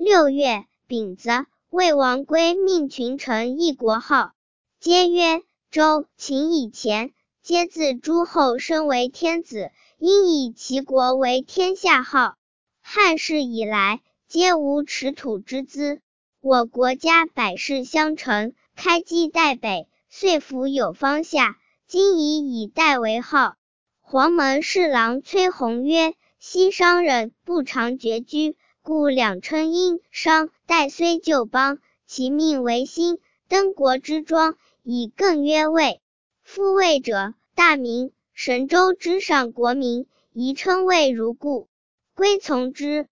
6月，丙子，魏王归命群臣议国号，皆曰：周、秦以前，皆自诸侯生为天子，因以其国为天下号。汉室以来，皆无持土之资。我国家百世相承，开基代北，遂服有方下，今以代为号。黄门侍郎崔弘曰：西商人不常绝居，故两称殷、商、代虽旧邦，其命为新，登国之庄，以更曰魏。夫魏者，大名，神州之上国民，宜称魏如故，归从之。